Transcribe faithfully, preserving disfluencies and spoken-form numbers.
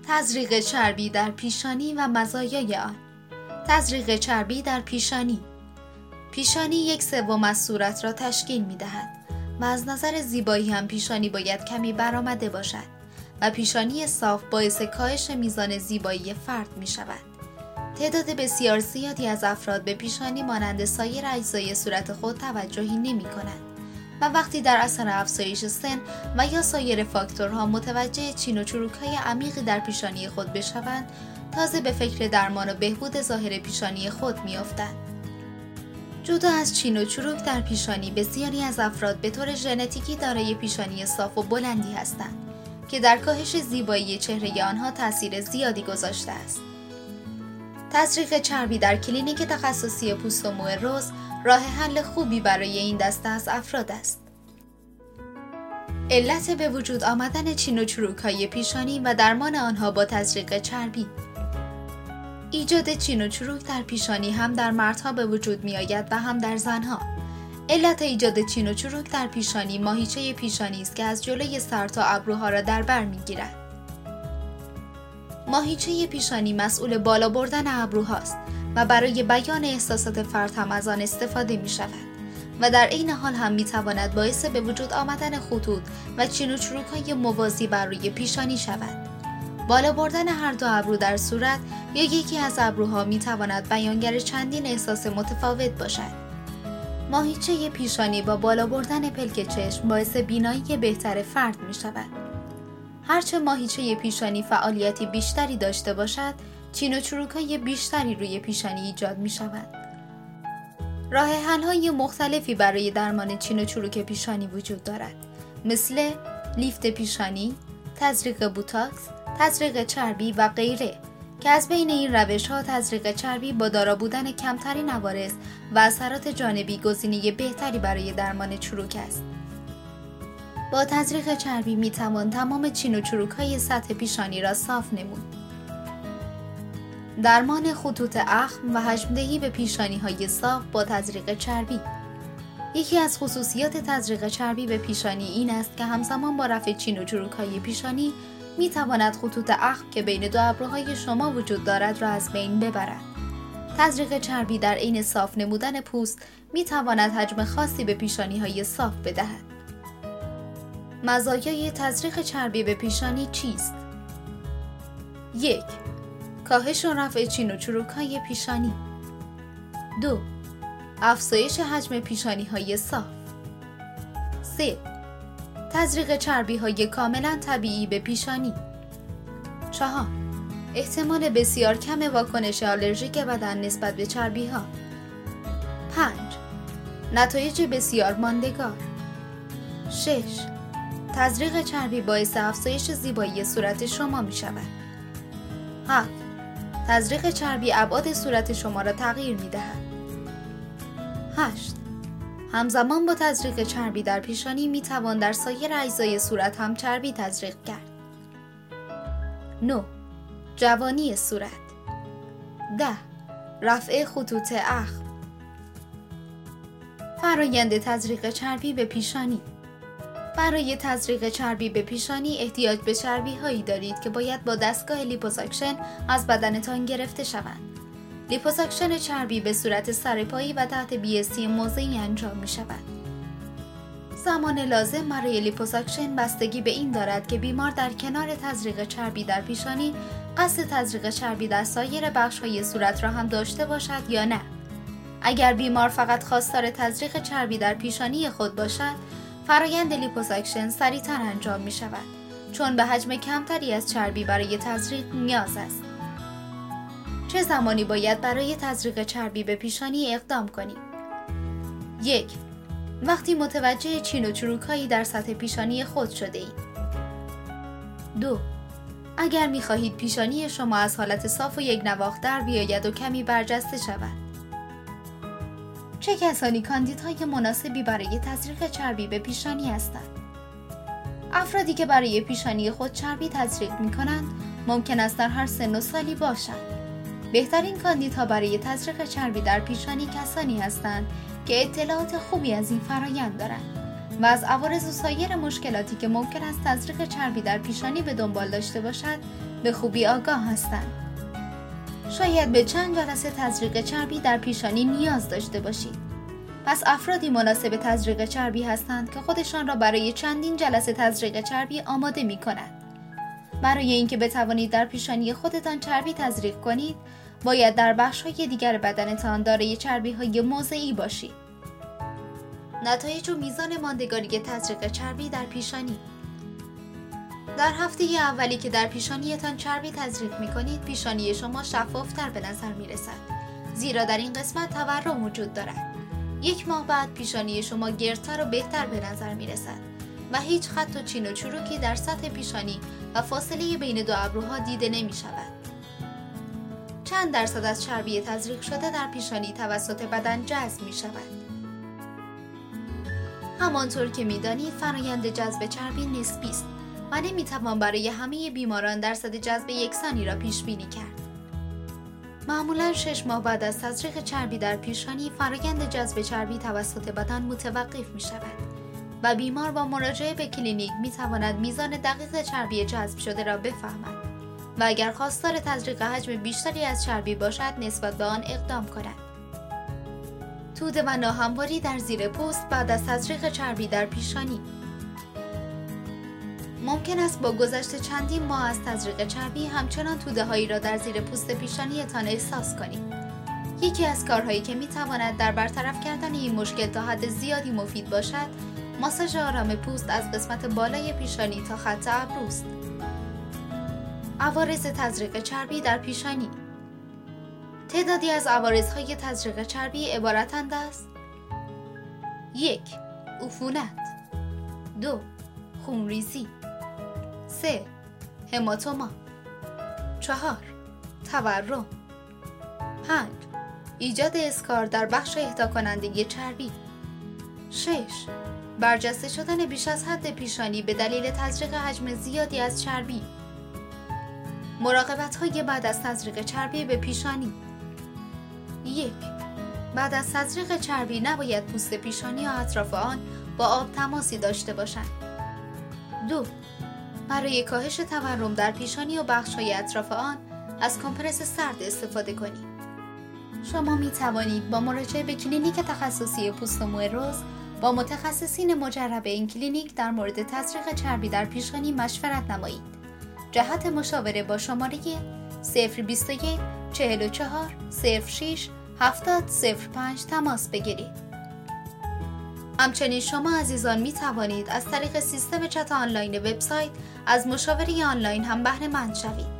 تزریق چربی در پیشانی و مزایای آن. تزریق چربی در پیشانی. پیشانی یک سوم از صورت را تشکیل می دهد و از نظر زیبایی هم پیشانی باید کمی برآمده باشد و پیشانی صاف باعث کاهش میزان زیبایی فرد می شود. تعداد بسیار زیادی از افراد به پیشانی مانند سایر اجزای صورت خود توجهی نمی کنند و وقتی در اثر افزایش سن و یا سایر فاکتورها متوجه چین و چروک‌های عمیقی در پیشانی خود بشوند، تازه به فکر درمان و بهبود ظاهر پیشانی خود می‌افتند. جدا از چین و چروک در پیشانی، بسیاری از افراد به طور ژنتیکی دارای پیشانی صاف و بلندی هستند که در کاهش زیبایی چهره آنها تأثیر زیادی گذاشته است. تزریق چربی در کلینیک تخصصی پوست و مو روز راه حل خوبی برای این دسته از افراد است. علت به وجود آمدن چین و چروک‌های پیشانی و درمان آنها با تزریق چربی. ایجاد چین و چروک در پیشانی هم در مردها به وجود می آید و هم در زنها. علت ایجاد چین و چروک در پیشانی ماهیچه پیشانی است که از جلوی سر تا ابروها را در بر می گیرد. ماهیچه پیشانی مسئول بالا بردن ابروهاست و برای بیان احساسات فرد هم از آن استفاده می شود و در عین حال هم می تواند باعث به وجود آمدن خطوط و چین و چروک‌های موازی بر روی پیشانی شود. بالا بردن هر دو ابرو در صورت یا یکی از ابروها می تواند بیانگر چندین احساس متفاوت باشد. ماهیچه پیشانی با بالا بردن پلک چشم باعث بینایی بهتر فرد می شود. هرچه ماهیچه پیشانی فعالیتی بیشتری داشته باشد، چین و چروک‌های بیشتری روی پیشانی ایجاد می شود. راه حل‌های مختلفی برای درمان چین و چروک پیشانی وجود دارد، مثل لیفت پیشانی، تزریق بوتاکس، تزریق چربی و غیره که از بین این روش‌ها تزریق چربی با دارا بودن کمترین عوارض و اثرات جانبی گزینه بهتری برای درمان چروک است. با تزریق چربی می توان تمام چین و چروک‌های سطح پیشانی را صاف نمود. درمان خطوط اخم و حجم‌دهی به پیشانی‌های صاف با تزریق چربی. یکی از خصوصیات تزریق چربی به پیشانی این است که همزمان با رفع چین و چروک‌های پیشانی می تواند خطوط اخم که بین دو ابروهای شما وجود دارد را از بین ببرد. تزریق چربی در عین صاف نمودن پوست می تواند حجم خاصی به پیشانی‌های صاف بدهد. مزایای تزریق چربی به پیشانی چیست؟ یک. کاهش و رفع چین و چروک‌های پیشانی. دو. افزایش حجم پیشانی‌های صاف. سه. تزریق چربی‌های کاملاً طبیعی به پیشانی. چهار. احتمال بسیار کم واکنش آلرژیک بدن نسبت به چربی‌ها. پنج. نتایج بسیار ماندگار. شش. تزریق چربی باعث افزایش زیبایی صورت شما می شود. هفت. تزریق چربی ابعاد صورت شما را تغییر می دهد. هشت. همزمان با تزریق چربی در پیشانی می توان در سایر اجزای صورت هم چربی تزریق کرد. نه. جوانی صورت. ده. رفع خطوط اخم. فرایند تزریق چربی به پیشانی. برای تزریق چربی به پیشانی احتیاج به چربی هایی دارید که باید با دستگاه لیپوساکشن از بدنتان گرفته شوند. لیپوساکشن چربی به صورت سرپایی و تحت بی‌اسی موضعی انجام می شود. زمان لازم برای لیپوساکشن بستگی به این دارد که بیمار در کنار تزریق چربی در پیشانی قصد تزریق چربی در سایر بخش های صورت را هم داشته باشد یا نه. اگر بیمار فقط خواستار تزریق چربی در پیشانی خود باشد، فرایند لیپوساکشن سریعتر انجام می شود چون به حجم کمتری از چربی برای تزریق نیاز است. چه زمانی باید برای تزریق چربی به پیشانی اقدام کنیم؟ یک. وقتی متوجه چین و چروک‌هایی در سطح پیشانی خود شده اید. دو. اگر می خواهید پیشانی شما از حالت صاف و یک نواخت در بیاید و کمی برجسته شود. چه کسانی کاندیدهای مناسبی برای تزریق چربی به پیشانی هستند؟ افرادی که برای پیشانی خود چربی تزریق می کنند ممکن است در هر سن و سالی باشند. بهترین کاندیدها برای تزریق چربی در پیشانی کسانی هستند که اطلاعات خوبی از این فرایند دارند و از عوارض و سایر مشکلاتی که ممکن است تزریق چربی در پیشانی به دنبال داشته باشد به خوبی آگاه هستند. شاید به چند جلسه تزریق چربی در پیشانی نیاز داشته باشید. پس افرادی مناسب تزریق چربی هستند که خودشان را برای چندین جلسه تزریق چربی آماده می کنند. برای اینکه بتوانید در پیشانی خودتان چربی تزریق کنید، باید در بخش‌های دیگر بدنتان دارای چربی‌های موضعی باشید. نتایج و میزان ماندگاری تزریق چربی در پیشانی. در هفته اولی که در پیشانیتان چربی تزریق می‌کنید، پیشانی شما شفافتر به نظر می‌رسد، زیرا در این قسمت تورم وجود دارد. یک ماه بعد پیشانی شما گردتر و بهتر به نظر می‌رسد و هیچ خط و چین و چروکی در سطح پیشانی و فاصله بین دو ابروها دیده نمی‌شود. چند درصد از چربی تزریق شده در پیشانی توسط بدن جذب می‌شود. همانطور که می‌دانید فرآیند جذب چربی نسبی است و نمی‌توان برای همه بیماران درصد جذب یکسانی را پیش بینی کرد. معمولاً شش ماه بعد از تزریق چربی در پیشانی فرآیند جذب چربی توسط بدن متوقف می‌شود و بیمار با مراجعه به کلینیک می‌تواند میزان دقیق چربی جذب شده را بفهمد و اگر خواستار تزریق حجم بیشتری از چربی باشد نسبت به آن اقدام کند. توده و ناهمواری در زیر پوست بعد از تزریق چربی در پیشانی. ممکن است با گذشت چندین ماه از تزریق چربی همچنان توده هایی را در زیر پوست پیشانیتان احساس کنید. یکی از کارهایی که می تواند در برطرف کردن این مشکل تا حد زیادی مفید باشد، ماساژ آرام پوست از قسمت بالای پیشانی تا خط ابروست. عوارض تزریق چربی در پیشانی. تعدادی از عوارضهای تزریق چربی عبارتند از: یک. عفونت. دو. خونریزی. سه. هماتوما. چهار. تورم. پنج. ایجاد اسکار در بخش اهدا کننده چربی. شش. برجسته شدن بیش از حد پیشانی به دلیل تزریق حجم زیادی از چربی. مراقبت‌های بعد از تزریق چربی به پیشانی. یک. بعد از تزریق چربی نباید پوست پیشانی و اطراف آن با آب تماسی داشته باشند. دو. برای کاهش تورم در پیشانی و بخش‌های اطراف آن از کمپرس سرد استفاده کنید. شما می توانید با مراجعه به کلینیک تخصصی پوست و مو روز با متخصصین مجرب این کلینیک در مورد تزریق چربی در پیشانی مشورت نمایید. جهت مشاوره با شماره صفر بیست و یک چهل و چهار صفر شش هفتاد صفر پنج تماس بگیرید. همچنین شما عزیزان می توانید از طریق سیستم چت آنلاین وبسایت از مشاوره آنلاین هم بهره مند شوید.